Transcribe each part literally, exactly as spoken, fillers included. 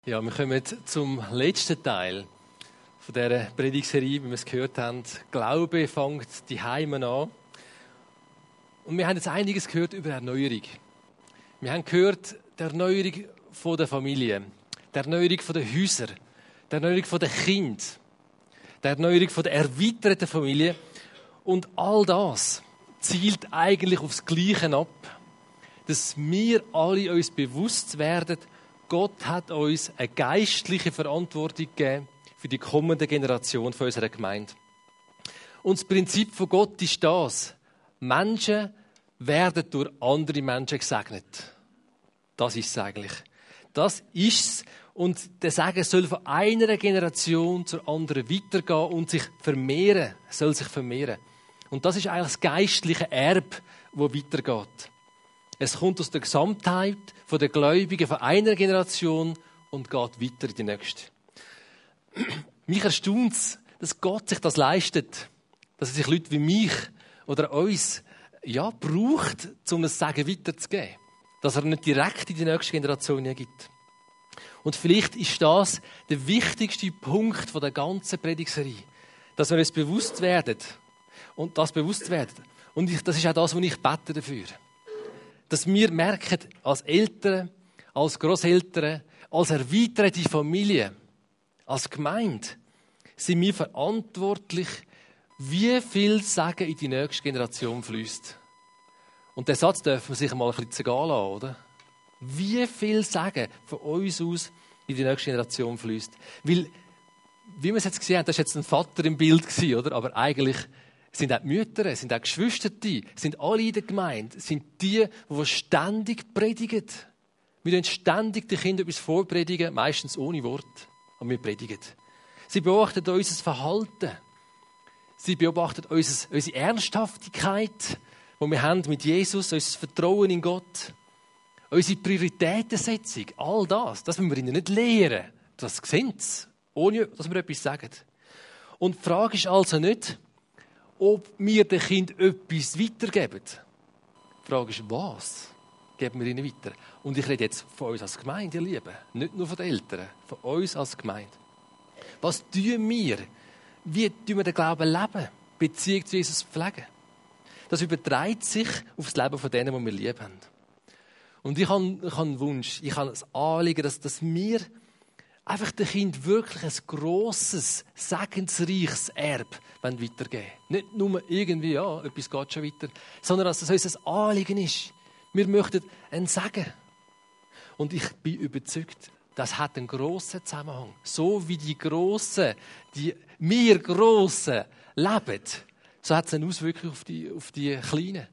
Ja, wir kommen zum letzten Teil von dieser Predigtserie, wie wir es gehört haben. Glaube fängt die Heime an. Und wir haben jetzt einiges gehört über Erneuerung. Wir haben gehört, die Erneuerung von der Familie, die Erneuerung der Häuser, die Erneuerung der Kinder, die Erneuerung der erweiterten Familie. Und all das zielt eigentlich aufs Gleiche ab, dass wir alle uns bewusst werden, Gott hat uns eine geistliche Verantwortung gegeben für die kommende Generation von unserer Gemeinde. Und das Prinzip von Gott ist das: Menschen werden durch andere Menschen gesegnet. Das ist es eigentlich. Das ist es. Und der Segen soll von einer Generation zur anderen weitergehen und sich vermehren. Soll sich vermehren. Und das ist eigentlich das geistliche Erbe, das weitergeht. Es kommt aus der Gesamtheit der Gläubigen von einer Generation und geht weiter in die nächste. Mich erstaunt es, dass Gott sich das leistet, dass er sich Leute wie mich oder uns ja, braucht, um das Segen weiterzugeben. Dass er nicht direkt in die nächste Generation gibt. Und vielleicht ist das der wichtigste Punkt der ganzen Predigtserie, dass wir uns bewusst werden und das bewusst werden. Und ich, das ist auch das, was ich bete dafür. Dass wir merken, als Eltern, als Grosseltern, als erweiterte Familie, als Gemeinde, sind wir verantwortlich, wie viel Segen in die nächste Generation fließt. Und den Satz dürfen wir sich mal ein bisschen zergehen lassen, oder? Wie viel Segen von uns aus in die nächste Generation fließt. Weil, wie wir es jetzt gesehen haben, das war jetzt ein Vater im Bild, oder? Aber eigentlich sind auch die Mütter, sind auch Geschwister, sind alle in der Gemeinde, sind die, die ständig predigen. Wir predigen ständig den Kindern etwas vorpredigen, meistens ohne Wort, aber wir predigen. Sie beobachten unser Verhalten. Sie beobachten unser, unsere Ernsthaftigkeit, die wir haben mit Jesus, unser Vertrauen in Gott, unsere Prioritätensetzung, all das, das müssen wir ihnen nicht lehren. Das sehen sie, ohne dass wir etwas sagen. Und die Frage ist also nicht, ob wir den Kindern etwas weitergeben. Die Frage ist, was geben wir ihnen weiter? Und ich rede jetzt von uns als Gemeinde, ihr Lieben. Nicht nur von den Eltern, von uns als Gemeinde. Was tun wir? Wie tun wir den Glauben leben? Beziehung zu Jesus pflegen? Das überträgt sich auf das Leben von denen, die wir lieb haben. Und ich habe, ich habe einen Wunsch, ich habe das Anliegen, dass, dass wir einfach den Kindern wirklich ein grosses, segensreiches Erbe weitergeben. Nicht nur irgendwie, ja, etwas geht schon weiter, sondern dass es unser Anliegen ist. Wir möchten einen Segen. Und ich bin überzeugt, das hat einen grossen Zusammenhang. So wie die Grossen, die wir Grossen leben, so hat es eine Auswirkung auf die, auf die Kleinen.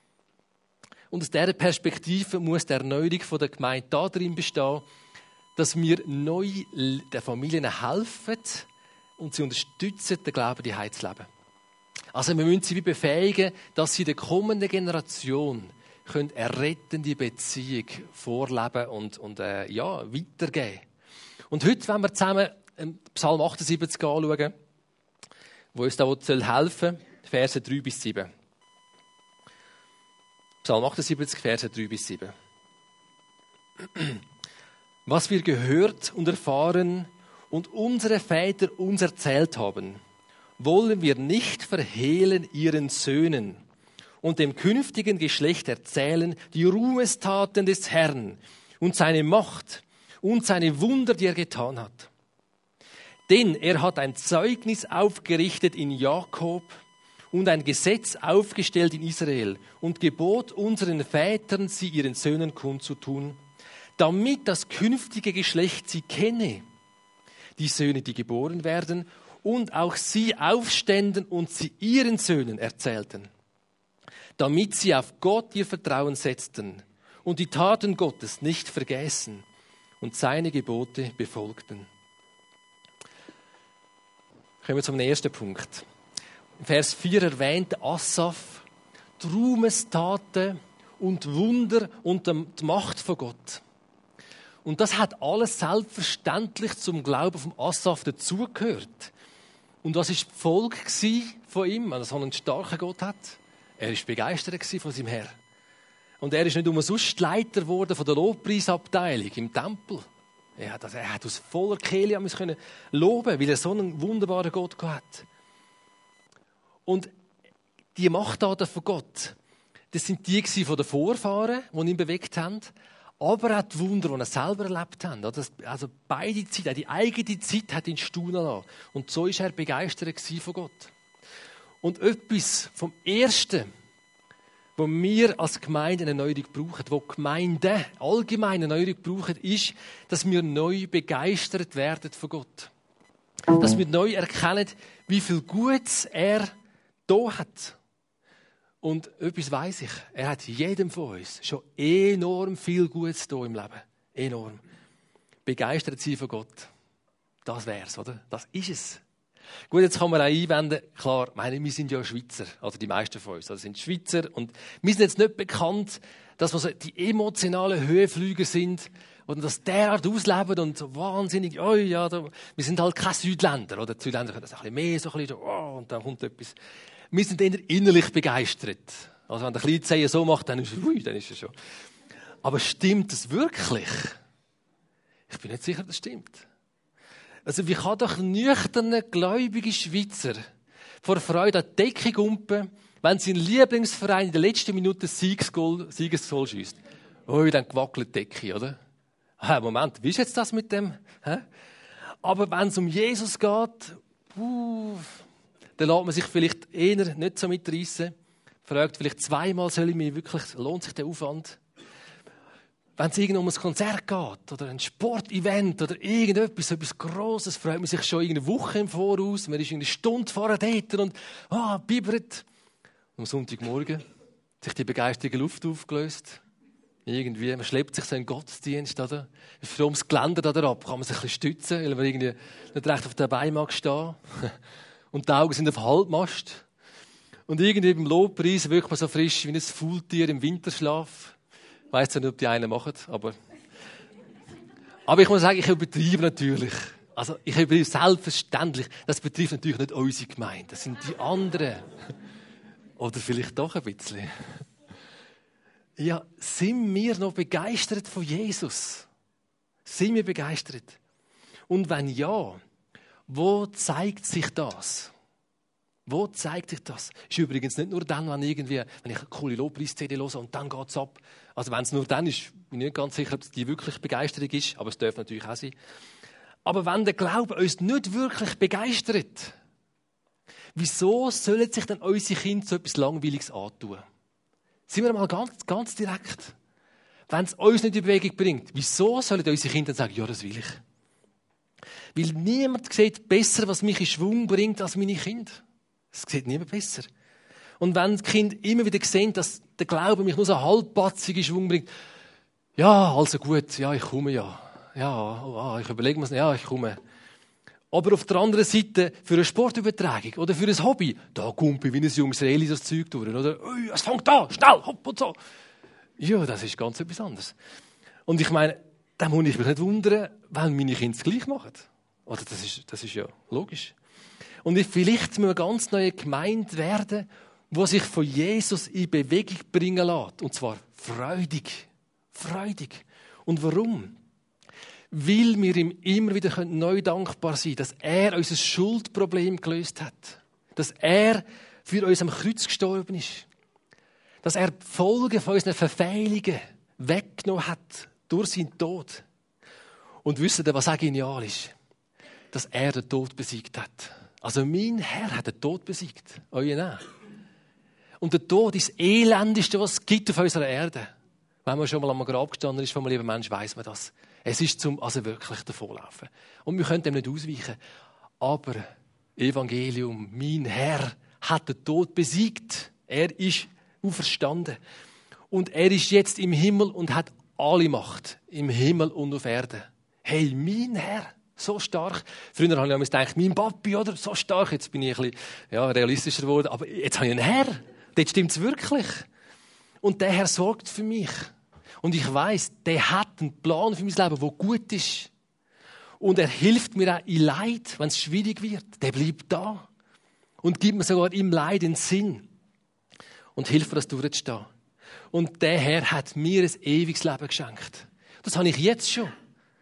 Und aus dieser Perspektive muss die Erneuerung der Gemeinde darin bestehen, dass wir neu den Familien helfen und sie unterstützen, den Glauben die Heil zu leben. Also wir müssen sie befähigen, dass sie der kommenden Generation eine errettende Beziehung vorleben und, und äh, ja, weitergeben. Und heute wollen wir zusammen Psalm achtundsiebzig anschauen, wo uns da helfen soll, Verse drei bis sieben. Psalm achtundsiebzig, Verse drei bis sieben. Was wir gehört und erfahren und unsere Väter uns erzählt haben, wollen wir nicht verhehlen ihren Söhnen und dem künftigen Geschlecht erzählen die Ruhmestaten des Herrn und seine Macht und seine Wunder, die er getan hat. Denn er hat ein Zeugnis aufgerichtet in Jakob und ein Gesetz aufgestellt in Israel und gebot unseren Vätern, sie ihren Söhnen kundzutun, damit das künftige Geschlecht sie kenne, die Söhne, die geboren werden, und auch sie aufständen und sie ihren Söhnen erzählten, damit sie auf Gott ihr Vertrauen setzten und die Taten Gottes nicht vergessen und seine Gebote befolgten. Kommen wir zum ersten Punkt. In Vers vier erwähnt Asaf die Ruhmestaten und Wunder und die Macht von Gott. Und das hat alles selbstverständlich zum Glauben von Asaf dazugehört. Und was war die Folge von ihm, wenn er so einen starken Gott hat? Er war begeistert von seinem Herrn. Und er ist nicht umsonst Leiter geworden von der Lobpreisabteilung im Tempel. Er hat, also er hat aus voller Kehle an uns können loben, weil er so einen wunderbaren Gott hat. Und die Machttaten von Gott, das sind die von den Vorfahren, die ihn bewegt haben, aber auch die Wunder, die er selber erlebt hat. Also beide Zeiten, auch die eigene Zeit hat ihn staunen lassen. Und so war er begeistert von Gott. Und etwas vom Ersten, was wir als Gemeinde eine Erneuerung brauchen, wo Gemeinden allgemein eine Erneuerung brauchen, ist, dass wir neu begeistert werden von Gott. Dass wir neu erkennen, wie viel Gutes er da hat. Und etwas weiss ich, er hat jedem von uns schon enorm viel Gutes da im Leben. Enorm. Begeistert sein von Gott. Das wär's, oder? Das ist es. Gut, jetzt kann man auch einwenden, klar, meine, wir sind ja Schweizer, also die meisten von uns, also sind Schweizer und wir sind jetzt nicht bekannt, dass wir so die emotionalen Höhenflüger sind und das derart ausleben und so wahnsinnig, oh ja, da, wir sind halt keine Südländer, oder? Die Südländer können das ein bisschen mehr, so ein bisschen, oh, und dann kommt etwas. Wir sind eher innerlich begeistert. Also wenn der kleine Zeh so macht, dann ist es, ui, dann ist es schon. Aber stimmt das wirklich? Ich bin nicht sicher, das stimmt. Also wie kann doch ein nüchterner, gläubiger Schweizer vor Freude an die Decke gumpen, wenn sein Lieblingsverein in der letzten Minute Siegesgoal, Siegesgoal schiesst? Oh, dann gewackelt die Decke, oder? Ah, Moment, wie ist jetzt das mit dem? Hä? Aber wenn es um Jesus geht, uh, dann lässt man sich vielleicht eher nicht so mitreissen. Fragt vielleicht zweimal, soll ich mich wirklich, lohnt sich der Aufwand? Wenn es irgendwo um ein Konzert geht oder ein Sportevent oder irgendetwas, etwas Grosses, freut man sich schon eine Woche im Voraus. Man ist eine Stunde vorher dort und ah, bibbert. Am Sonntagmorgen hat sich die begeisterte Luft aufgelöst. Irgendwie, man schleppt sich so in den Gottesdienst, oder? Für ums Geländer da ab kann man sich ein bisschen stützen, weil man irgendwie nicht recht auf den Beinen mag stehen. Und die Augen sind auf Halbmast. Und irgendwie beim Lobpreis wirkt man so frisch wie ein Faultier im Winterschlaf. Ich weiss nicht, ob die einen machen, aber... Aber ich muss sagen, ich übertreibe natürlich. Also, ich übertreibe selbstverständlich. Das betrifft natürlich nicht unsere Gemeinde. Das sind die anderen. Oder vielleicht doch ein bisschen. Ja, sind wir noch begeistert von Jesus? Sind wir begeistert? Und wenn ja, wo zeigt sich das? Wo zeigt sich das? Ist übrigens nicht nur dann, wenn, irgendwie, wenn ich eine coole Lobpreis-C D höre und dann geht es ab. Also wenn es nur dann ist, bin ich nicht ganz sicher, ob es die wirklich Begeisterung ist, aber es darf natürlich auch sein. Aber wenn der Glaube uns nicht wirklich begeistert, wieso sollen sich dann unsere Kinder so etwas Langweiliges antun? Sind wir mal ganz, ganz direkt. Wenn es uns nicht in Bewegung bringt, wieso sollen unsere Kinder dann sagen, ja, das will ich? Weil niemand sieht besser, was mich in Schwung bringt, als meine Kinder. Das sieht niemand besser. Und wenn die Kinder immer wieder sehen, dass der Glaube mich nur so halbpatzig in Schwung bringt, ja, also gut, ja, ich komme ja. Ja, oh, ich überlege mir, ja, ich komme. Aber auf der anderen Seite, für eine Sportübertragung oder für ein Hobby, da kommt wie ein junges Reli das Zeug durch, oder? Ui, es fängt an, schnell, hopp und so. Ja, das ist ganz etwas anderes. Und ich meine, da muss ich mich nicht wundern, wenn meine Kinder es gleich machen. Oder das ist, das ist ja logisch. Und vielleicht müssen wir eine ganz neue Gemeinde werden, die sich von Jesus in Bewegung bringen lässt. Und zwar freudig. Freudig. Und warum? Weil wir ihm immer wieder neu dankbar sein können, dass er unser Schuldproblem gelöst hat. Dass er für uns am Kreuz gestorben ist. Dass er die Folgen von unseren Verfehlungen weggenommen hat durch seinen Tod. Und wisst ihr, was auch genial ist? Dass er den Tod besiegt hat. Also mein Herr hat den Tod besiegt. Euer auch. Und der Tod ist das Elendeste, was es gibt auf unserer Erde. Wenn man schon mal am Grab gestanden ist von einem lieben Mensch, weiss man das. Es ist zum, also wirklich davonlaufen. Und wir können dem nicht ausweichen. Aber Evangelium, mein Herr hat den Tod besiegt. Er ist auferstanden. Und er ist jetzt im Himmel und hat alle Macht. Im Himmel und auf Erden. Hey, mein Herr. So stark. Früher habe ich immer gedacht, mein Papi, oder? So stark. Jetzt bin ich ein bisschen ja, realistischer geworden. Aber jetzt habe ich einen Herr. Dort stimmt es wirklich. Und der Herr sorgt für mich. Und ich weiss, der hat einen Plan für mein Leben, der gut ist. Und er hilft mir auch in Leid, wenn es schwierig wird. Der bleibt da. Und gibt mir sogar im Leid einen Sinn. Und hilft mir, das durchzustehen. Und der Herr hat mir ein ewiges Leben geschenkt. Das habe ich jetzt schon.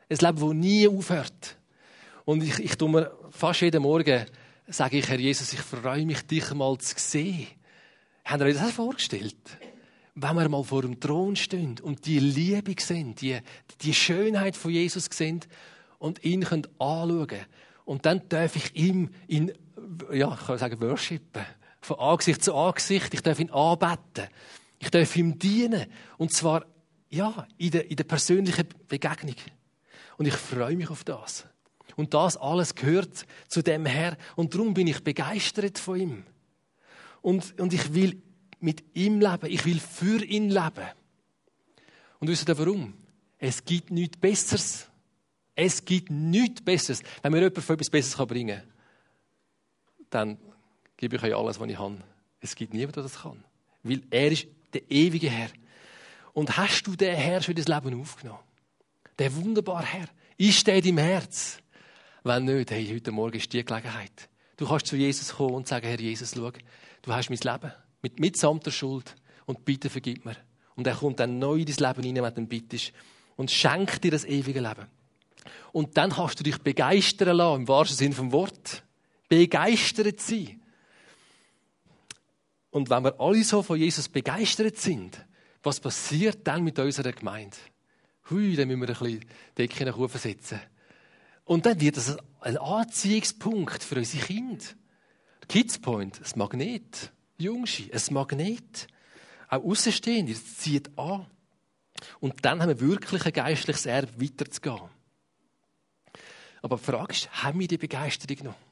Ein Leben, das nie aufhört. Und ich, ich tue mir fast jeden Morgen, sage ich, Herr Jesus, ich freue mich, dich mal zu sehen. Habt ihr euch das vorgestellt? Wenn wir mal vor dem Thron stehen und die Liebe sehen, die, die Schönheit von Jesus sehen und ihn können anschauen können. Und dann darf ich ihm in, ja, ich kann sagen, worshipen. Von Angesicht zu Angesicht. Ich darf ihn anbeten. Ich darf ihm dienen. Und zwar, ja, in der, in der persönlichen Begegnung. Und ich freue mich auf das. Und das alles gehört zu dem Herr. Und darum bin ich begeistert von ihm. Und, und ich will mit ihm leben. Ich will für ihn leben. Und wisst ihr warum? Es gibt nichts Besseres. Es gibt nichts Besseres. Wenn mir jemand für etwas Besseres bringen kann, dann gebe ich euch alles, was ich habe. Es gibt niemanden, der das kann. Weil er ist der ewige Herr. Und hast du den Herr schon in dein Leben aufgenommen? Der wunderbare Herr. Ist der in deinem Herz? Wenn nicht, hey, heute Morgen ist die Gelegenheit. Du kannst zu Jesus kommen und sagen, Herr Jesus, schau, du hast mein Leben mit mitsamt der Schuld und bitte vergib mir. Und er kommt dann neu in dein Leben hinein, wenn du ihn bittest und schenkt dir das ewige Leben. Und dann kannst du dich begeistern lassen, im wahrsten Sinne vom Wort. Begeistert sein. Und wenn wir alle so von Jesus begeistert sind, was passiert dann mit unserer Gemeinde? Hui, dann müssen wir ein bisschen Decke nach oben setzen. Und dann wird das ein Anziehungspunkt für unsere Kinder. Kids Point, ein Magnet. Jungschi, ein Magnet. Auch Außenstehende, das zieht an. Und dann haben wir wirklich ein geistliches Erbe, weiterzugehen. Aber die Frage ist, haben wir die Begeisterung noch?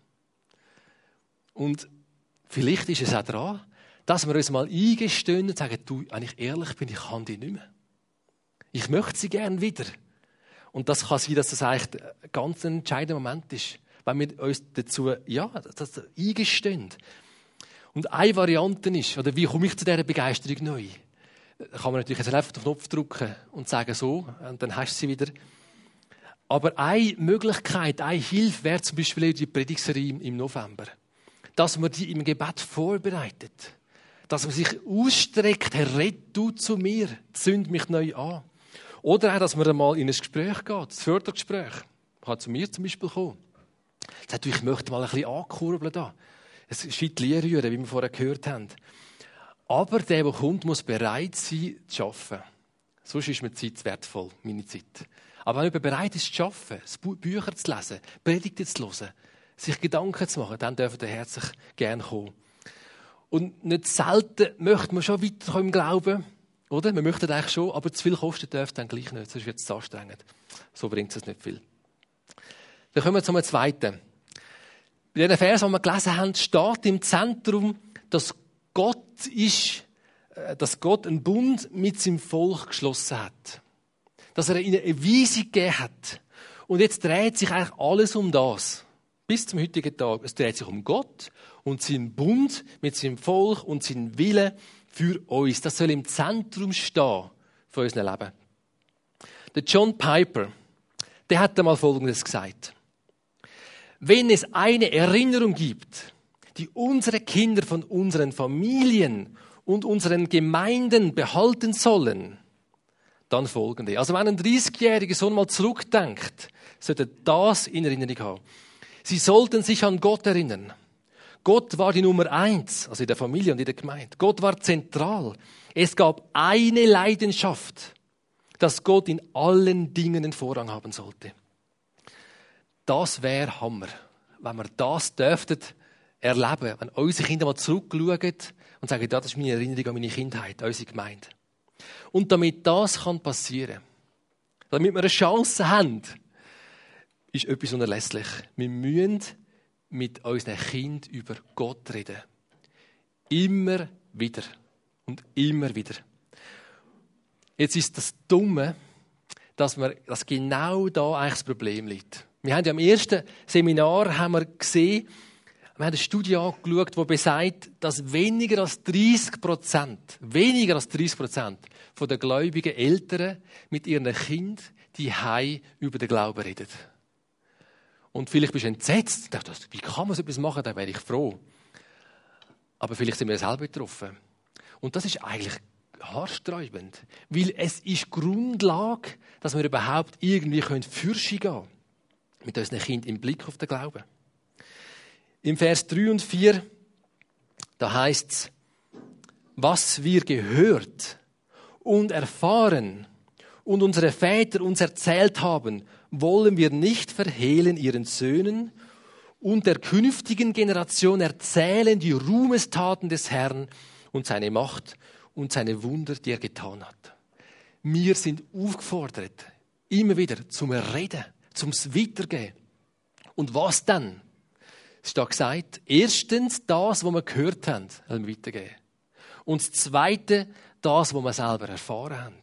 Und vielleicht ist es auch dran, dass wir uns mal eingestehen und sagen, du, wenn ich ehrlich bin, ich kann die nicht mehr. Ich möchte sie gerne wieder. Und das kann sein, dass das eigentlich ein ganz entscheidender Moment ist, wenn wir uns dazu, ja, das eingestehen. Und eine Variante ist, oder wie komme ich zu dieser Begeisterung neu? Da kann man natürlich jetzt einfach den Knopf drücken und sagen so, und dann hast du sie wieder. Aber eine Möglichkeit, eine Hilfe wäre zum Beispiel die Predigtserie im November. Dass man die im Gebet vorbereitet. Dass man sich ausstreckt, Herr, red du zu mir, zünd mich neu an. Oder auch, dass man einmal in ein Gespräch geht, das Fördergespräch. Man kann zu mir zum Beispiel kommen. Sagt, ich möchte mal ein bisschen ankurbeln da. Ein Scheitchen rühren, wie wir vorher gehört haben. Aber der, der kommt, muss bereit sein, zu arbeiten. Sonst ist mir die Zeit wertvoll, meine Zeit. Aber wenn jemand bereit ist, zu arbeiten, Bücher zu lesen, Predigten zu hören, sich Gedanken zu machen, dann dürfen der Herr sich gerne kommen. Und nicht selten möchte man schon weiterkommen im Glauben. Oder? Man möchte eigentlich schon, aber zu viel kosten darf dann gleich nicht, sonst wird es zu anstrengend. So bringt es nicht viel. Dann kommen wir zum zweiten. Bei diesen Versen, die wir gelesen haben, steht im Zentrum, dass Gott ist, dass Gott einen Bund mit seinem Volk geschlossen hat. Dass er ihnen eine Weisung gegeben hat. Und jetzt dreht sich eigentlich alles um das. Bis zum heutigen Tag. Es dreht sich um Gott und seinen Bund mit seinem Volk und seinen Willen für uns. Das soll im Zentrum stehen von unserem Leben. Der John Piper, der hat einmal Folgendes gesagt. Wenn es eine Erinnerung gibt, die unsere Kinder von unseren Familien und unseren Gemeinden behalten sollen, dann folgende. Also wenn ein dreißigjähriger Sohn mal zurückdenkt, sollte er das in Erinnerung haben. Sie sollten sich an Gott erinnern. Gott war die Nummer eins, also in der Familie und in der Gemeinde. Gott war zentral. Es gab eine Leidenschaft, dass Gott in allen Dingen den Vorrang haben sollte. Das wäre Hammer, wenn wir das dürften erleben, wenn unsere Kinder mal zurückschauen und sagen, das ist meine Erinnerung an meine Kindheit, an unsere Gemeinde. Und damit das kann passieren, damit wir eine Chance haben, ist etwas unerlässlich. Wir müssen mit unseren Kindern über Gott reden. Immer wieder. Und immer wieder. Jetzt ist das Dumme, dass, wir, dass genau da eigentlich das Problem liegt. Wir haben ja am ersten Seminar haben wir gesehen, wir haben eine Studie angeschaut, die besagt, dass weniger als dreißig Prozent, weniger als dreißig Prozent von den gläubigen Eltern mit ihren Kindern die Hause über den Glauben reden. Und vielleicht bist du entsetzt und denkst, wie kann man so etwas machen, dann wäre ich froh. Aber vielleicht sind wir selber betroffen. Und das ist eigentlich haarsträubend. Weil es ist Grundlage, dass wir überhaupt irgendwie Fürschen gehen können. Mit unseren Kindern im Blick auf den Glauben. Im Vers drei und vier, da heißt es, was wir gehört und erfahren und unsere Väter uns erzählt haben, wollen wir nicht verhehlen ihren Söhnen und der künftigen Generation erzählen die Ruhmestaten des Herrn und seine Macht und seine Wunder, die er getan hat. Wir sind aufgefordert, immer wieder zum Reden, zum Weitergehen. Und was dann? Es ist da gesagt, erstens das, was wir gehört haben, wollen wir weitergehen. Und das Zweite, das, was wir selber erfahren haben.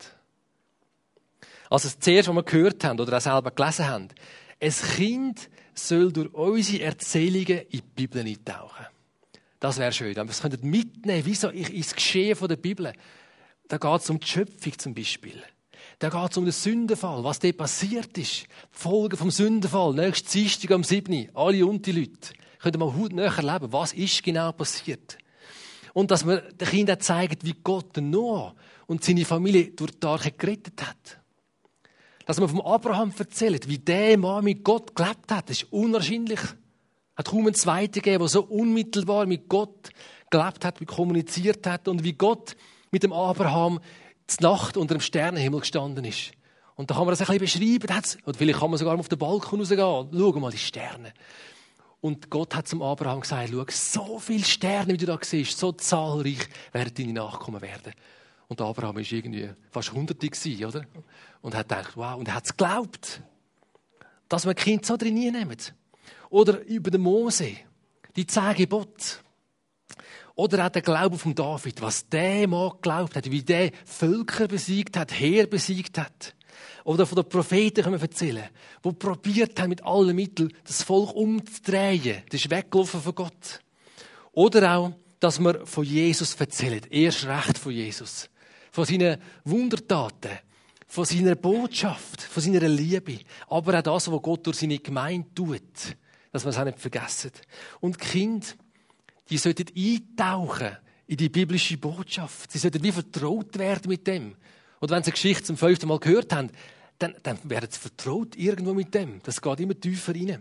Also das Zuerste, was wir gehört haben oder auch selber gelesen haben. Ein Kind soll durch unsere Erzählungen in die Bibel eintauchen. Das wäre schön. Aber wir können mitnehmen, wie so ins Geschehen der Bibel. Da geht es um die Schöpfung zum Beispiel. Da geht es um den Sündenfall, was dort passiert ist. Die Folgen vom Sündenfall, nächstes Dienstag am siebten Alle und die Leute können mal hautnah erleben, was ist genau passiert. Und dass wir den Kindern zeigen, wie Gott den Noah und seine Familie durch die Arche gerettet hat. Dass man vom Abraham erzählt, wie der Mann mit Gott gelebt hat. Das ist unerscheinlich. Es hat kaum einen Zweiten gegeben, der so unmittelbar mit Gott gelebt hat, wie kommuniziert hat und wie Gott mit dem Abraham die Nacht unter dem Sternenhimmel gestanden ist. Und da kann man das ein bisschen beschreiben. Oder vielleicht kann man sogar auf den Balkon rausgehen. Schau mal die Sterne. Und Gott hat zum Abraham gesagt, schau, so viele Sterne, wie du da siehst, so zahlreich werden deine Nachkommen werden. Und Abraham war irgendwie fast hunderte gewesen, oder? Und hat gedacht, wow, und er hat es geglaubt, dass man Kind so drin nimmt. Oder über den Mose, die zehn Gebote. Oder auch der Glaube von David, was der Mann geglaubt hat, wie der Völker besiegt hat, Heer besiegt hat. Oder von den Propheten können wir erzählen, die probiert haben, mit allen Mitteln das Volk umzudrehen. Das ist weggelaufen von Gott. Oder auch, dass wir von Jesus erzählen, erst recht von Jesus. Von seinen Wundertaten, von seiner Botschaft, von seiner Liebe. Aber auch das, was Gott durch seine Gemeinde tut. Dass wir es auch nicht vergessen. Und die Kinder, die sollten eintauchen in die biblische Botschaft. Sie sollten wie vertraut werden mit dem. Oder wenn sie eine Geschichte zum fünften Mal gehört haben, dann, dann werden sie vertraut irgendwo mit dem. Das geht immer tiefer rein.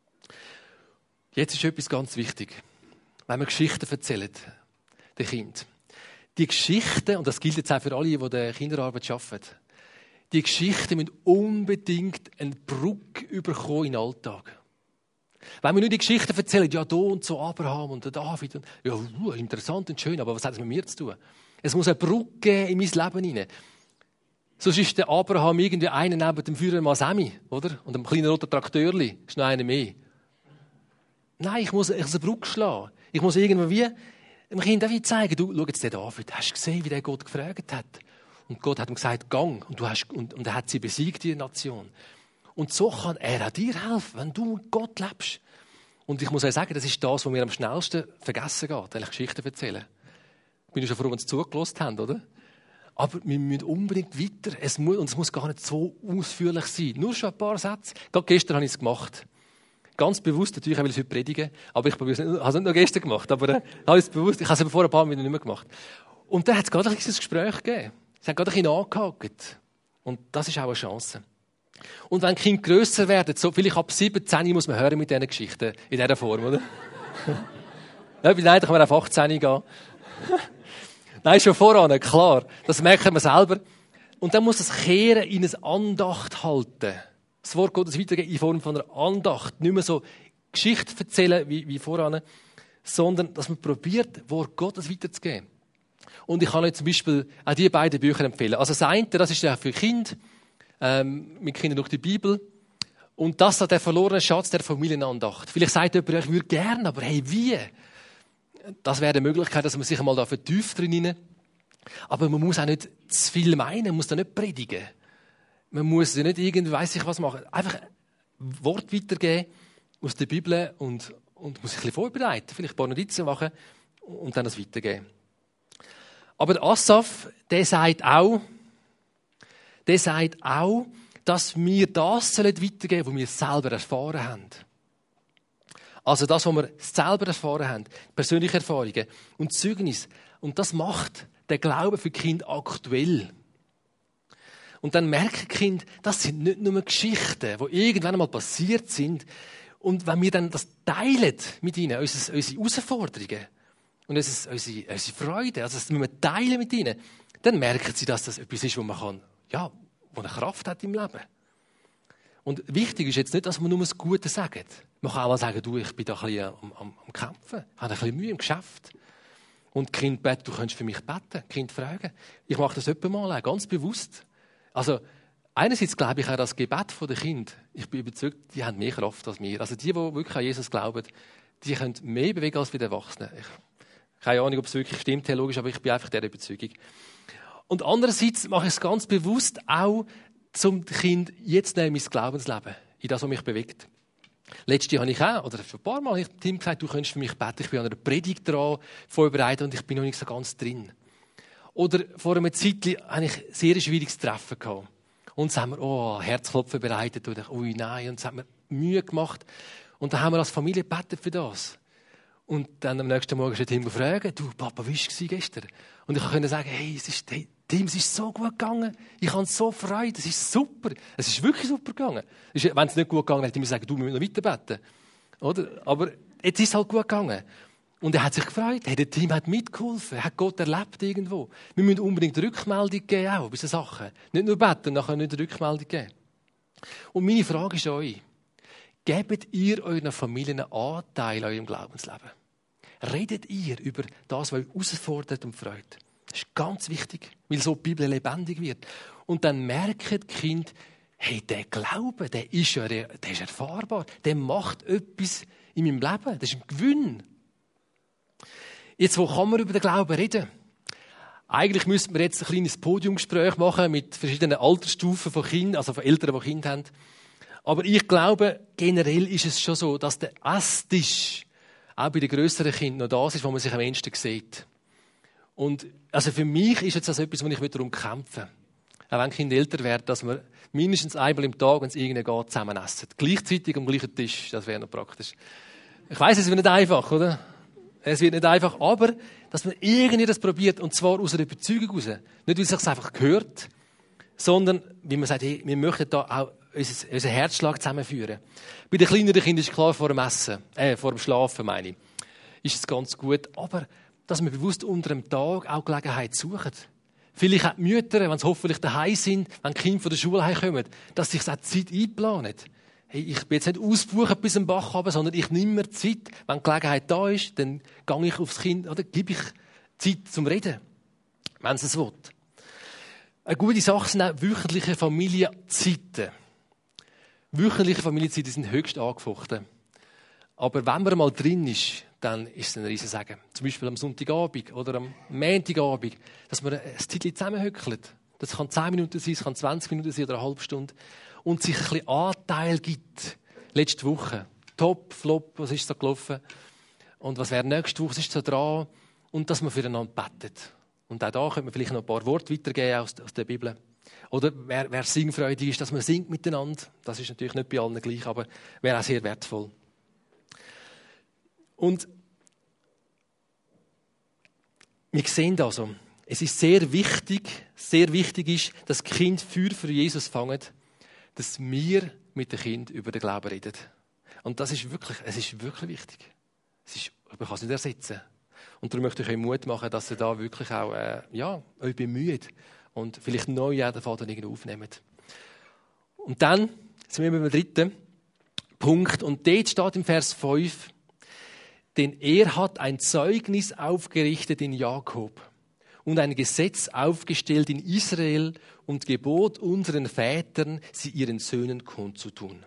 Jetzt ist etwas ganz wichtig. Wenn wir Geschichten erzählen, den Kindern. Die Geschichten, und das gilt jetzt auch für alle, die in der Kinderarbeit arbeiten, die Geschichten müssen unbedingt eine Brücke bekommen in den Alltag. Wenn wir nur die Geschichten erzählen, ja, da und so Abraham und David, und, ja, uh, interessant und schön, aber was hat das mit mir zu tun? Es muss eine Brücke geben in mein Leben hinein. Sonst ist der Abraham irgendwie einer neben dem Führermann Semi, oder? Und einem kleinen roten Traktörli ist noch einer mehr. Nein, ich muss, ich muss eine Brücke schlagen. Ich muss irgendwie dem Kind auch zeigen, du, schau jetzt den David, hast du gesehen, wie der Gott gefragt hat? Und Gott hat ihm gesagt, gang. Und, du hast, und, und er hat sie besiegt, die Nation. Und so kann er auch dir helfen, wenn du mit Gott lebst. Und ich muss euch sagen, das ist das, was mir am schnellsten vergessen geht, wenn ich Geschichten erzähle. Ich bin schon froh, wenn Sie zugelassen haben, oder? Aber wir müssen unbedingt weiter. Es muss, und es muss gar nicht so ausführlich sein. Nur schon ein paar Sätze. Gerade gestern habe ich es gemacht. Ganz bewusst, natürlich will ich es heute predigen, aber ich habe es nicht nur gestern gemacht, aber äh, habe ich es bewusst, ich habe es vor ein paar Minuten nicht mehr gemacht. Und dann hat es gerade ein bisschen Gespräch gegeben. Es hat gerade ein bisschen angehakt. Und das ist auch eine Chance. Und wenn die Kinder grösser werden, so vielleicht ab siebzehn muss man hören mit diesen Geschichten in dieser Form, oder? Ja, nein, da kann man auf achtzehn gehen. Nein, schon voran, klar. Das merken wir selber. Und dann muss das Kehren in eine Andacht halten. Das Wort Gottes weitergeben in Form von einer Andacht. Nicht mehr so Geschichte erzählen wie, wie voran, sondern dass man probiert, Wort Gottes weiterzugeben. Und ich kann euch zum Beispiel auch diese beiden Bücher empfehlen. Also das eine, das ist ja für Kinder, ähm, mit Kindern durch die Bibel. Und das ist der verlorene Schatz der Familienandacht. Vielleicht sagt jemand, ich würde gerne, aber hey, wie? Das wäre eine Möglichkeit, dass man sich einmal da vertieft drin. Aber man muss auch nicht zu viel meinen, man muss da nicht predigen. Man muss ja nicht irgendwie, weiss ich was machen. Einfach Wort weitergeben aus der Bibel und, und muss sich ein bisschen vorbereiten. Vielleicht ein paar Notizen machen und dann das weitergeben. Aber der Asaf, der sagt auch, der sagt auch, dass wir das weitergeben sollen, was wir selber erfahren haben. Also das, was wir selber erfahren haben, persönliche Erfahrungen und Zeugnis. Und das macht der Glaube für die Kinder aktuell? Und dann merken die Kinder, das sind nicht nur Geschichten, die irgendwann einmal passiert sind. Und wenn wir dann das teilen mit ihnen, unsere, unsere Herausforderungen und unsere, unsere, unsere Freude, also das müssen wir teilen mit ihnen, dann merken sie, dass das etwas ist, wo man kann, ja, wo eine Kraft hat im Leben. Und wichtig ist jetzt nicht, dass man nur das Gute sagt. Man kann auch mal sagen, du, ich bin da ein bisschen am, am, am Kämpfen, ich habe ein bisschen Mühe im Geschäft. Und die Kinder beten, du könntest für mich beten, die Kinder fragen. Ich mache das öppe mal, ganz bewusst. Also, einerseits glaube ich auch, das Gebet der Kinder, ich bin überzeugt, die haben mehr Kraft als wir. Also die, die wirklich an Jesus glauben, die können mehr bewegen als wir Erwachsenen. Ich keine Ahnung, ob es wirklich stimmt, theologisch, aber ich bin einfach der Überzeugung. Und andererseits mache ich es ganz bewusst auch, zum Kind jetzt nehmen mein Glaubensleben, in das, was mich bewegt. Letztes Jahr habe ich auch, oder vor ein paar Mal, habe ich dem Team gesagt, du könntest für mich beten. Ich bin an einer Predigt dran vorbereitet und ich bin noch nicht so ganz drin. Oder vor einer Zeit hatte ich ein sehr schwieriges Treffen gehabt. Und dann haben wir, oh, Herzklopfen bereitet. Und ich, ui, nein. Und es hat mir Mühe gemacht. Und dann haben wir als Familie gebetet für das. Und dann am nächsten Morgen ist der Tim gefragt, du, Papa, wie war es gestern? Und ich konnte sagen, hey, es ist, hey, Tim, es ist so gut gegangen. Ich habe so Freude. Es ist super. Es ist wirklich super gegangen. Wenn es nicht gut gegangen wäre, hätte ich mir sagen, du, wir müssen noch weiter beten. Oder? Aber jetzt ist es halt gut gegangen. Und er hat sich gefreut. Hey, der Tim hat mitgeholfen. Er hat Gott erlebt irgendwo. Wir müssen unbedingt Rückmeldung geben, auch bei diesen Sachen. Nicht nur beten, nachher nicht Rückmeldung geben. Und meine Frage ist euch, gebt ihr euren Familien einen Anteil an eurem Glaubensleben? Redet ihr über das, was euch herausfordert und freut? Das ist ganz wichtig, weil so die Bibel lebendig wird. Und dann merken die Kinder, hey, der Glaube, der ist ja der ist erfahrbar. Der macht etwas in meinem Leben. Das ist ein Gewinn. Jetzt, wo kann man über den Glauben reden? Eigentlich müssten wir jetzt ein kleines Podiumgespräch machen mit verschiedenen Altersstufen von Kindern, also von Eltern, die Kinder haben. Aber ich glaube, generell ist es schon so, dass der Esstisch auch bei den grösseren Kindern noch das ist, wo man sich am ehesten sieht. Und also für mich ist jetzt das etwas, wo ich darum kämpfen will. Auch wenn Kinder älter werden, dass wir mindestens einmal im Tag, wenn es irgendwie geht, zusammen essen. Gleichzeitig am gleichen Tisch, das wäre noch praktisch. Ich weiss, es wird nicht einfach, oder? Es wird nicht einfach, aber dass man irgendwie das probiert, und zwar aus einer Überzeugung heraus. Nicht, weil es sich einfach gehört, sondern, wie man sagt, hey, wir möchten da auch unseren, unseren Herzschlag zusammenführen. Bei den kleineren Kindern ist klar, vor dem Essen, äh, vor dem Schlafen, meine ich, ist es ganz gut. Aber, dass wir bewusst unter dem Tag auch Gelegenheit suchen. Vielleicht auch die Mütter, wenn sie hoffentlich daheim sind, wenn die Kinder von der Schule heimkommen, dass sich auch Zeit einplanen. Hey, ich bin jetzt nicht ausgebucht bis zum Bach runter, sondern ich nehme mir Zeit. Wenn die Gelegenheit da ist, dann gehe ich aufs Kind, oder gebe ich Zeit zum Reden, wenn es es will. Eine gute Sache sind auch wöchentliche Familienzeiten. Wöchentliche Familienzeiten sind höchst angefochten. Aber wenn man mal drin ist, dann ist es ein riesen Segen. Zum Beispiel am Sonntagabend oder am Montagabend, dass man ein Zeitchen zusammenhöckelt. Das kann zehn Minuten sein, es kann zwanzig Minuten sein oder eine halbe Stunde. Und sich ein bisschen Anteil gibt. Letzte Woche. Top, Flop, was ist so gelaufen? Und was wäre nächste Woche? Was ist so dran? Und dass man füreinander betet. Und auch da könnte man vielleicht noch ein paar Worte weitergeben aus, aus der Bibel. Oder wer, wer singfreudig ist, dass man singt miteinander. Das ist natürlich nicht bei allen gleich, aber wäre auch sehr wertvoll. Und wir sehen also, es ist sehr wichtig, sehr wichtig ist, dass die Kinder Feuer für Jesus fangen, dass wir mit den Kindern über den Glauben reden. Und das ist wirklich, es ist wirklich wichtig. Es ist, man kann es nicht ersetzen. Und darum möchte ich euch Mut machen, dass ihr da wirklich auch, äh, ja, euch bemüht und vielleicht neu jeden Vater irgendwo aufnehmt. Und dann sind wir beim dritten Punkt. Und dort steht im Vers fünf, denn er hat ein Zeugnis aufgerichtet in Jakob und ein Gesetz aufgestellt in Israel und gebot unseren Vätern, sie ihren Söhnen kundzutun.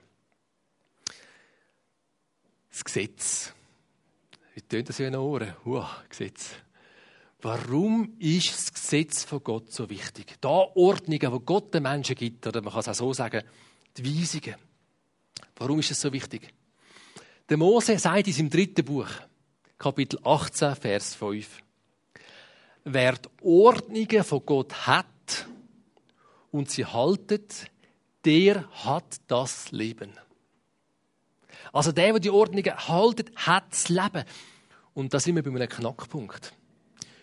Das Gesetz. Wie tönt das in den Ohren? Wow, Gesetz. Warum ist das Gesetz von Gott so wichtig? Da Ordnungen, die Gott den Menschen gibt, oder man kann es auch so sagen, die Weisungen. Warum ist es so wichtig? Der Mose sagt in seinem dritten Buch, Kapitel achtzehn, Vers fünf, wer die Ordnungen von Gott hat und sie haltet, der hat das Leben. Also der, der die Ordnungen haltet, hat das Leben. Und da sind wir bei einem Knackpunkt.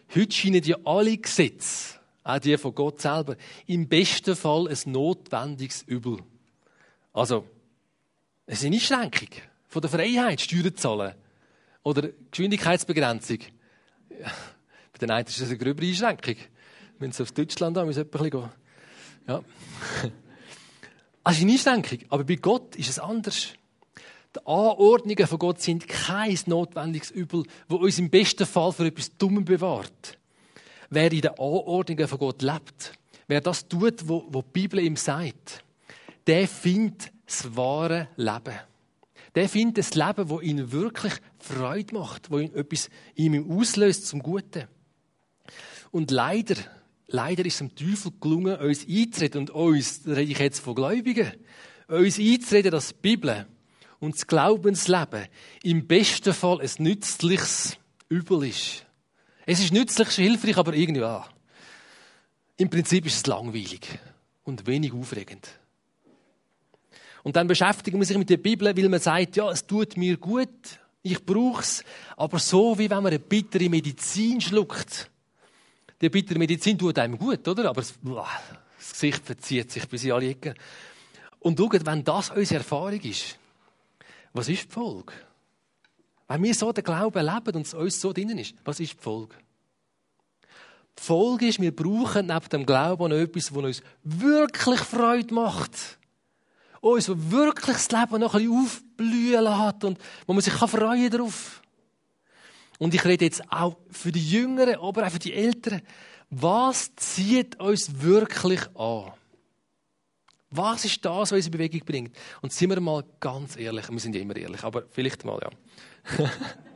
Heute scheinen ja alle Gesetze, auch die von Gott selber, im besten Fall ein notwendiges Übel. Also, es ist eine Einschränkung von der Freiheit, Steuern zu zahlen. Oder Geschwindigkeitsbegrenzung. Ja, bei den einen ist das eine gröbere Einschränkung. Wenn sie auf Deutschland haben, müssen wir etwas gehen. Ja. Das ist eine Einschränkung. Aber bei Gott ist es anders. Die Anordnungen von Gott sind kein notwendiges Übel, das uns im besten Fall für etwas Dummes bewahrt. Wer in den Anordnungen von Gott lebt, wer das tut, was die Bibel ihm sagt, der findet das wahre Leben. Der findet das Leben, das ihn wirklich Freude macht, das ihn etwas in ihm auslöst zum Guten. Und leider, leider ist es dem Teufel gelungen, uns einzureden, und uns, da rede ich jetzt von Gläubigen, uns einzureden, dass die Bibel und das Glaubensleben im besten Fall ein nützliches Übel ist. Es ist nützlich, hilfreich, aber irgendwie, ah, im Prinzip ist es langweilig und wenig aufregend. Und dann beschäftigt man sich mit der Bibel, weil man sagt, ja, es tut mir gut, ich brauche es, aber so, wie wenn man eine bittere Medizin schluckt. Die bittere Medizin tut einem gut, oder? Aber es, das Gesicht verzieht sich bis in alle Ecken. Und schaut, wenn das unsere Erfahrung ist, was ist die Folge? Wenn wir so den Glauben leben und es uns so drinnen ist, was ist die Folge? Die Folge ist, wir brauchen neben dem Glauben noch etwas, das uns wirklich Freude macht. Uns, das wirklich das Leben noch ein bisschen aufblühen lässt und wo man sich freuen darauf. Und ich rede jetzt auch für die Jüngeren, aber auch für die Älteren. Was zieht uns wirklich an? Was ist das, was uns in Bewegung bringt? Und sind wir mal ganz ehrlich, wir sind ja immer ehrlich, aber vielleicht mal, ja.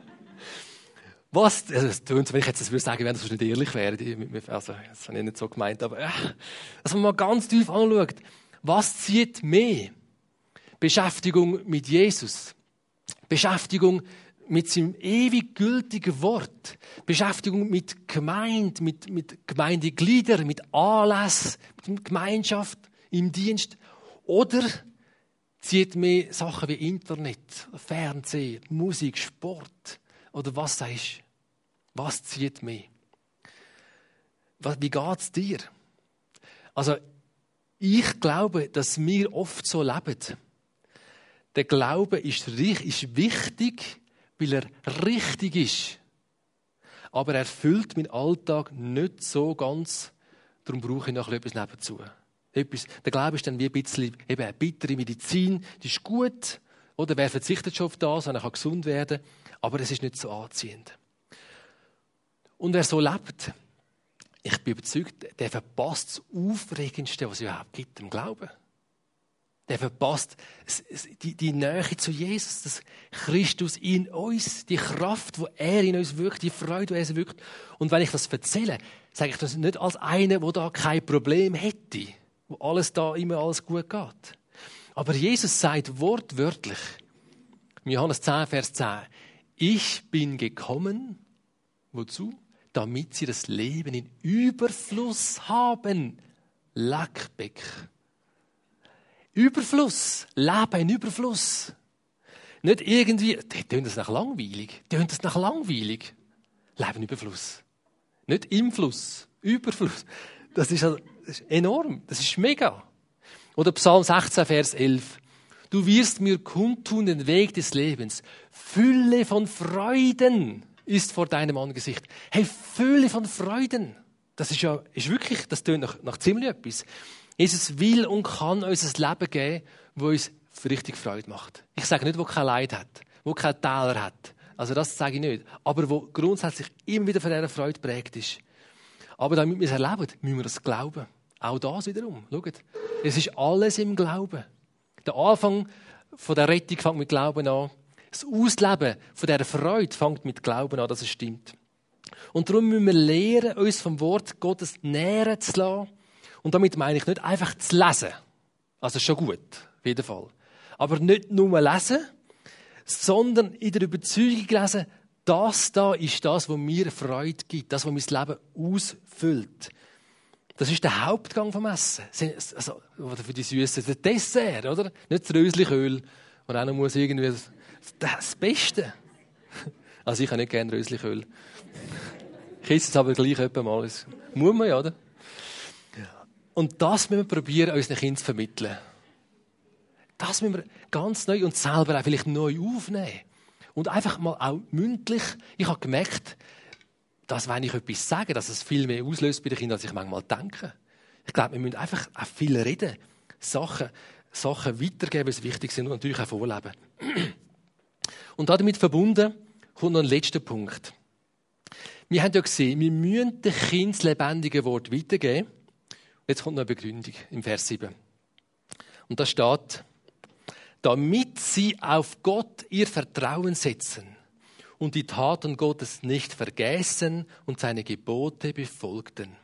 Was, also es tönt, wenn ich jetzt das würde sagen, wenn das nicht ehrlich wäre, also das habe ich nicht so gemeint, aber äh, dass man mal ganz tief anschaut, was zieht mehr? Beschäftigung mit Jesus, Beschäftigung mit seinem ewig gültigen Wort, Beschäftigung mit Gemeinde, mit, mit Gemeindegliedern, mit Anlässen, mit Gemeinschaft im Dienst, oder zieht mehr Sachen wie Internet, Fernsehen, Musik, Sport oder was das ist? Was zieht mehr? Wie geht es dir? Also, ich glaube, dass wir oft so leben. Der Glaube ist, ist wichtig, weil er richtig ist. Aber er erfüllt meinen Alltag nicht so ganz. Darum brauche ich noch etwas nebenzu. Etwas, der Glaube ist dann wie ein bisschen eben eine bittere Medizin. Die ist gut. Oder wer verzichtet schon auf das, wenn er gesund werden kann. Aber es ist nicht so anziehend. Und wer so lebt, ich bin überzeugt, der verpasst das Aufregendste, was es überhaupt gibt im Glauben. Der verpasst die, die Nähe zu Jesus, dass Christus in uns, die Kraft, die er in uns wirkt, die Freude, die er wirkt. Und wenn ich das erzähle, sage ich das nicht als einer, der da kein Problem hätte, wo alles da immer alles gut geht. Aber Jesus sagt wortwörtlich, Johannes zehn, Vers zehn, ich bin gekommen, wozu? Damit sie das Leben in Überfluss haben. Lackbeck. Überfluss. Leben in Überfluss. Nicht irgendwie, tönt das nach langweilig. Tönt das nach langweilig. Leben in Überfluss. Nicht im Fluss. Überfluss. Das ist, das ist enorm. Das ist mega. Oder Psalm sechzehn, Vers elf. Du wirst mir kundtun den Weg des Lebens. Fülle von Freuden ist vor deinem Angesicht. Hey, Fülle von Freuden. Das ist ja, ist wirklich, das tönt nach, nach ziemlich etwas. Jesus will und kann uns ein Leben geben, das uns richtig Freude macht. Ich sage nicht, wo kein Leid hat, wo kein Täler hat. Also das sage ich nicht. Aber wo grundsätzlich immer wieder von dieser Freude prägt ist. Aber damit wir es erleben, müssen wir das glauben. Auch das wiederum. Schaut. Es ist alles im Glauben. Der Anfang von der Rettung fängt mit Glauben an. Das Ausleben von dieser Freude fängt mit Glauben an, dass es stimmt. Und darum müssen wir lernen, uns vom Wort Gottes nähren zu lassen. Und damit meine ich nicht einfach zu lesen. Also schon gut, auf jeden Fall. Aber nicht nur lesen, sondern in der Überzeugung lesen, das da ist das, was mir Freude gibt, das, was mein Leben ausfüllt. Das ist der Hauptgang vom Essen. Also, oder für die Süßen, das Dessert, oder? Nicht das Röslichöl, und auch noch muss irgendwie das, das Beste. Also ich habe nicht gerne Röslichöl. Ich esse es aber gleich etwa mal. Das muss man ja, oder? Und das müssen wir probieren, unseren Kindern zu vermitteln. Das müssen wir ganz neu und selber auch vielleicht neu aufnehmen. Und einfach mal auch mündlich. Ich habe gemerkt, dass wenn ich etwas sage, dass es viel mehr auslöst bei den Kindern, als ich manchmal denke. Ich glaube, wir müssen einfach auch viel reden. Sachen, Sachen weitergeben, die wichtig sind und natürlich auch vorleben. Und damit verbunden kommt noch ein letzter Punkt. Wir haben ja gesehen, wir müssen den Kindern das lebendige Wort weitergeben. Jetzt kommt noch eine Begründung im Vers sieben. Und da steht, damit sie auf Gott ihr Vertrauen setzen und die Taten Gottes nicht vergessen und seine Gebote befolgten.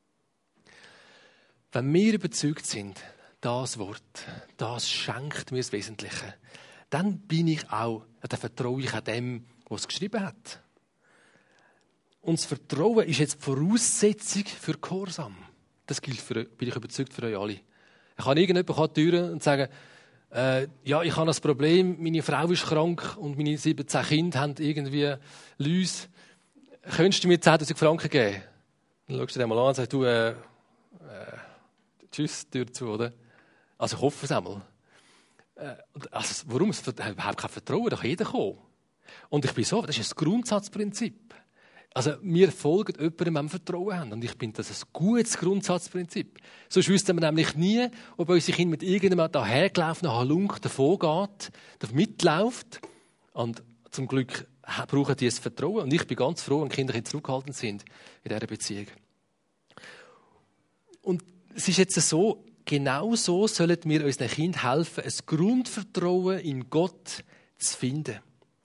Wenn wir überzeugt sind, das Wort, das schenkt mir das Wesentliche, dann bin ich auch, dann vertraue ich auch dem, der es geschrieben hat. Und das Vertrauen ist jetzt die Voraussetzung für Gehorsam. Das gilt für, bin ich überzeugt, für euch alle. Ich kann irgendjemand die Tür und sagen, äh, ja, ich habe das Problem, meine Frau ist krank und meine siebzehn Kinder haben irgendwie Läuse. Könntest du mir zehntausend Franken geben? Dann schaust du dir mal an und sagst, du, äh, äh, tschüss, Tür zu, oder? Also ich hoffe es einmal. Äh, also, warum? Es hat überhaupt kein Vertrauen, da kann jeder kommen. Und ich bin so, das ist ein Grundsatzprinzip. Also, wir folgen jemandem, wenn wir Vertrauen haben. Und ich finde, das ist ein gutes Grundsatzprinzip. Sonst wüssten wir nämlich nie, ob unsere Kinder mit irgendjemandem dahergelaufenen Halunk davon geht, mitläuft. Und zum Glück brauchen die das Vertrauen. Und ich bin ganz froh, wenn Kinder zurückhaltend sind in dieser Beziehung. Und es ist jetzt so, genau so sollen wir unseren Kindern helfen, ein Grundvertrauen in Gott zu finden.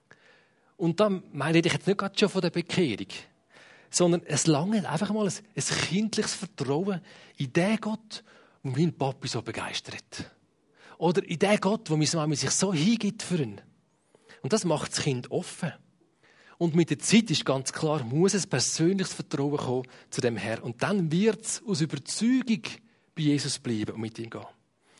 Und dann meine ich jetzt nicht gerade schon von der Bekehrung, sondern es langt einfach mal ein, ein kindliches Vertrauen in den Gott, der meinen Papi so begeistert. Oder in den Gott, der meine Mama sich so hingibt für ihn. Und das macht das Kind offen. Und mit der Zeit ist ganz klar, muss ein persönliches Vertrauen kommen zu dem Herrn. Und dann wird es aus Überzeugung bei Jesus bleiben und mit ihm gehen.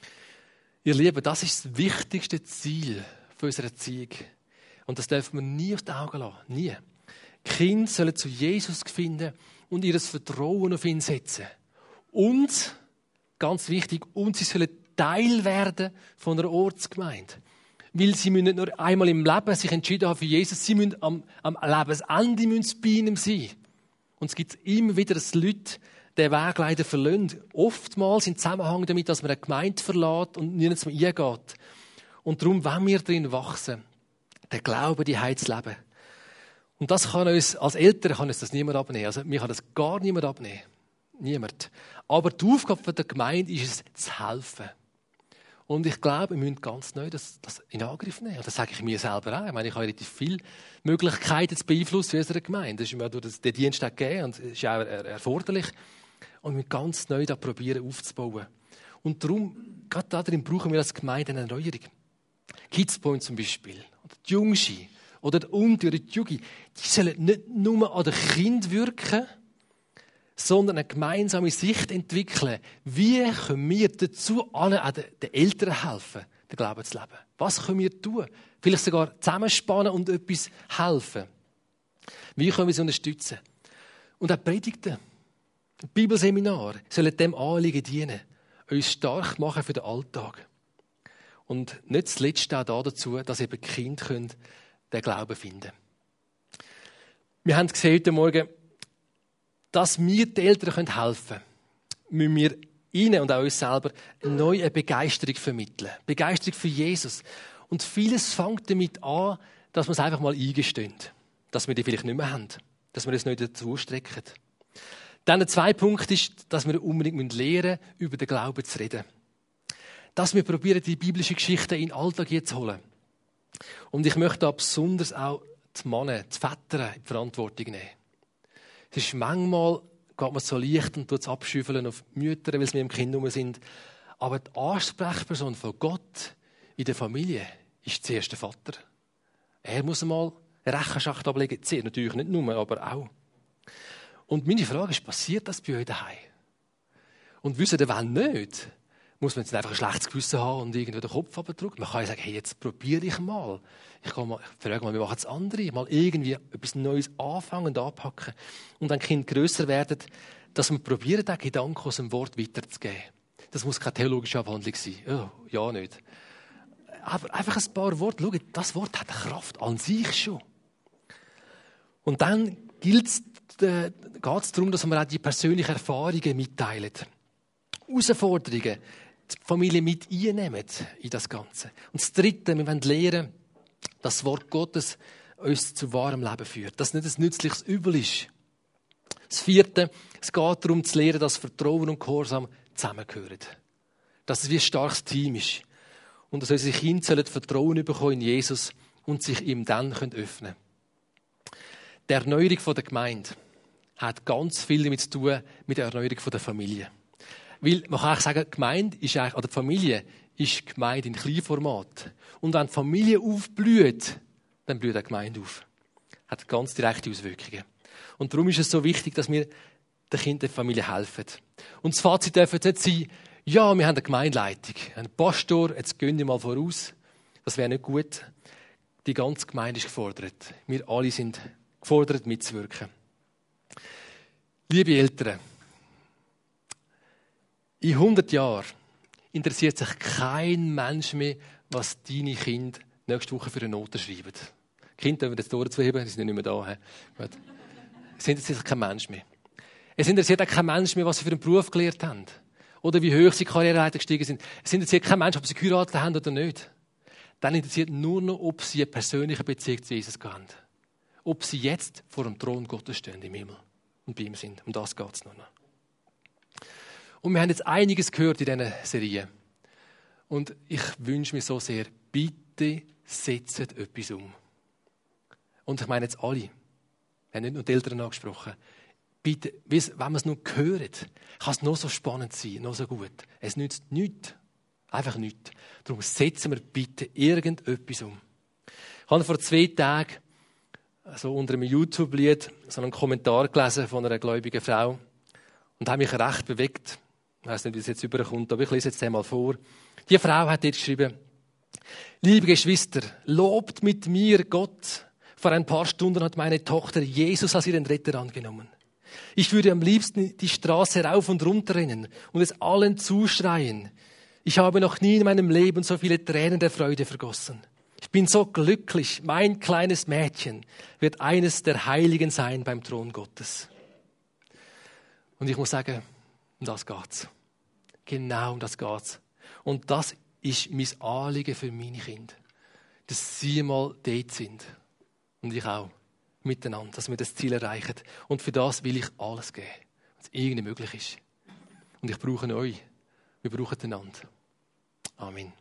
Ihr Lieben, das ist das wichtigste Ziel unserer Erziehung. Und das dürfen wir nie aus den Augen lassen. Nie. Die Kinder sollen zu Jesus finden und ihr Vertrauen auf ihn setzen. Und, ganz wichtig, und sie sollen Teil werden von einer Ortsgemeinde. Weil sie müssen nicht nur einmal im Leben sich entschieden haben für Jesus, sie müssen am, am Lebensende müssen bei ihm sein. Und es gibt immer wieder, dass Leute den Weg leider verlassen. Oftmals im Zusammenhang damit, dass man eine Gemeinde verlässt und nirgends mehr eingeht. Und darum, wenn wir darin wachsen, der Glaube, die Heil zu leben. Und das kann uns, als Eltern kann uns das niemand abnehmen. Also, mir kann das gar niemand abnehmen. Niemand. Aber die Aufgabe der Gemeinde ist es, zu helfen. Und ich glaube, wir müssen ganz neu das, das in Angriff nehmen. Und das sage ich mir selber auch. Ich meine, ich habe relativ viele Möglichkeiten zu beeinflussen in unserer Gemeinde. Das ist mir durch den Dienst gegeben und es ist auch erforderlich. Und wir müssen ganz neu da probieren aufzubauen. Und darum, gerade darin brauchen wir als Gemeinde eine Erneuerung. Kids Point zum Beispiel, oder die Jungschi, oder die Unti oder die Jugi, die sollen nicht nur an den Kindern wirken, sondern eine gemeinsame Sicht entwickeln. Wie können wir dazu alle auch den Eltern helfen, den Glauben zu leben? Was können wir tun? Vielleicht sogar zusammenspannen und etwas helfen. Wie können wir sie unterstützen? Und auch Predigten, Bibelseminar sollen dem Anliegen dienen, uns stark machen für den Alltag. Und nicht zuletzt auch dazu, dass eben die Kinder den Glauben finden können. Wir haben gesehen heute Morgen, dass wir den Eltern helfen können, müssen wir ihnen und auch uns selber eine neue Begeisterung vermitteln. Begeisterung für Jesus. Und vieles fängt damit an, dass wir es einfach mal eingestehen. Dass wir die vielleicht nicht mehr haben. Dass wir es nicht dazu strecken. Dann der zweite Punkt ist, dass wir unbedingt lernen müssen, über den Glauben zu reden. Dass wir probieren, die biblische Geschichte in den Alltag zu holen. Und ich möchte da besonders auch die Männer, die Väter in die Verantwortung nehmen. Es ist manchmal, geht man so leicht und tut es abschüffeln auf die Mütter, weil sie mit dem Kind rum sind. Aber die Ansprechperson von Gott in der Familie ist zuerst der Vater. Er muss einmal Rechenschaft ablegen. Natürlich nicht nur, aber auch. Und meine Frage ist, passiert das bei euch daheim? Und wisst ihr, wenn nicht, muss man jetzt einfach ein schlechtes Gewissen haben und irgendwie den Kopf abdrücken. Man kann ja sagen, hey, jetzt probiere ich mal. Ich kann mal, ich frage mal, wie machen es andere? Mal irgendwie etwas Neues anfangen und anpacken. Und wenn die Kinder grösser werden, dass wir probieren, den Gedanken aus dem Wort weiterzugeben. Das muss keine theologische Abhandlung sein. Oh, ja, nicht. Aber einfach ein paar Worte. Schaut, das Wort hat eine Kraft an sich schon. Und dann gilt es, äh, geht es darum, dass wir auch die persönlichen Erfahrungen mitteilen. Herausforderungen, die Familie mit einnehmen in das Ganze. Und das Dritte, wir wollen lernen, dass das Wort Gottes uns zu wahrem Leben führt. Dass es nicht ein nützliches Übel ist. Das Vierte, es geht darum zu lernen, dass Vertrauen und Gehorsam zusammengehören. Dass es wie ein starkes Team ist. Und dass unsere Kinder Vertrauen bekommen in Jesus und sich ihm dann öffnen können. Die Erneuerung der Gemeinde hat ganz viel damit zu tun mit der Erneuerung der Familie. Weil man kann eigentlich sagen, die Gemeinde ist eigentlich, oder die Familie ist Gemeinde in Kleinformat. Und wenn die Familie aufblüht, dann blüht die Gemeinde auf. Hat ganz direkte Auswirkungen. Und darum ist es so wichtig, dass wir den Kindern der Familie helfen. Und das Fazit darf jetzt sein, ja, wir haben eine Gemeindeleitung, einen Pastor, jetzt gehen wir mal voraus. Das wäre nicht gut. Die ganze Gemeinde ist gefordert. Wir alle sind gefordert, mitzuwirken. Liebe Eltern, in hundert Jahren interessiert sich kein Mensch mehr, was deine Kinder nächste Woche für eine Note schreiben. Die Kinder dürfen jetzt durchzuheben, die sind nicht mehr da. Gut. Es interessiert sich kein Mensch mehr. Es interessiert auch kein Mensch mehr, was sie für einen Beruf gelernt haben. Oder wie hoch sie Karriereleiter gestiegen sind. Es interessiert kein Mensch, ob sie geheiratet haben oder nicht. Dann interessiert nur noch, ob sie eine persönliche Beziehung zu Jesus haben. Ob sie jetzt vor dem Thron Gottes stehen im Himmel und bei ihm sind. Um das geht es nur noch. Und wir haben jetzt einiges gehört in dieser Serie. Und ich wünsche mir so sehr, bitte setzt etwas um. Und ich meine jetzt alle. Wir haben nicht nur die Eltern angesprochen. Bitte, wenn wir es nur hören, kann es noch so spannend sein, noch so gut. Es nützt nichts. Einfach nichts. Darum setzen wir bitte irgendetwas um. Ich habe vor zwei Tagen so unter einem YouTube-Lied so einen Kommentar gelesen von einer gläubigen Frau und habe mich recht bewegt. Ich weiß nicht, wie es jetzt überkommt, aber ich lese jetzt einmal vor. Die Frau hat dort geschrieben: Liebe Geschwister, lobt mit mir Gott. Vor ein paar Stunden hat meine Tochter Jesus als ihren Retter angenommen. Ich würde am liebsten die Straße rauf und runter rennen und es allen zuschreien. Ich habe noch nie in meinem Leben so viele Tränen der Freude vergossen. Ich bin so glücklich, mein kleines Mädchen wird eines der Heiligen sein beim Thron Gottes. Und ich muss sagen, um das geht's. Genau um das geht's. Und das ist mein Anliegen für meine Kinder. Dass sie mal dort sind. Und ich auch. Miteinander, dass wir das Ziel erreichen. Und für das will ich alles geben, was irgendwie möglich ist. Und ich brauche euch. Wir brauchen einander. Amen.